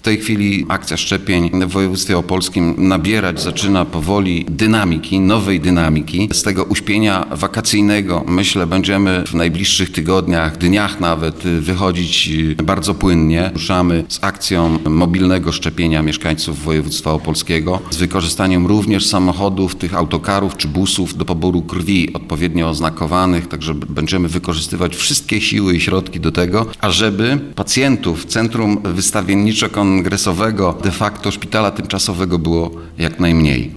tej chwili akcja szczepień w województwie opolskim zaczyna powoli dynamiki, nowej dynamiki. Z tego uśpienia wakacyjnego, myślę, będziemy w najbliższych tygodniach, dniach nawet wychodzić bardzo płynnie. Ruszamy z akcją mobilnego szczepienia mieszkańców województwa opolskiego z wykorzystaniem również samochodów, tych autokarów czy busów do poboru krwi odpowiednio oznakowanych, także będziemy wykorzystywać wszystkie siły i środki do tego, ażeby pacjentów w Centrum Wystawienniczo-Kongresowego de facto szpitala tymczasowego było jak najmniej.